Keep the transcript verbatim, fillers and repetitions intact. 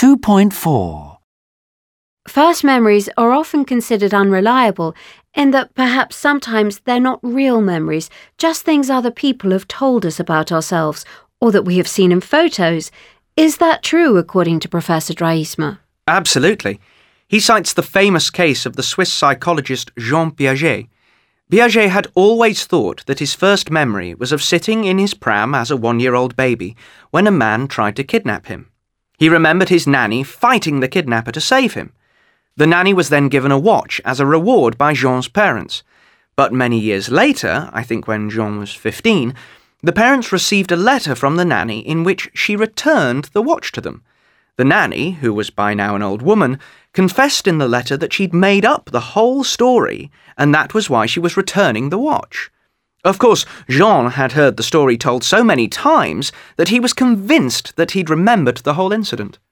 two point four. First memories are often considered unreliable in that perhaps sometimes they're not real memories, just things other people have told us about ourselves or that we have seen in photos. Is that true, according to Professor Draaisma? Absolutely. He cites the famous case of the Swiss psychologist Jean Piaget. Piaget had always thought that his first memory was of sitting in his pram as a one-year-old baby when a man tried to kidnap him. He remembered his nanny fighting the kidnapper to save him. The nanny was then given a watch as a reward by Jean's parents. But many years later, I think when Jean was fifteen, the parents received a letter from the nanny in which she returned the watch to them. The nanny, who was by now an old woman, confessed in the letter that she'd made up the whole story, and that was why she was returning the watch. Of course, Jean had heard the story told so many times that he was convinced that he'd remembered the whole incident.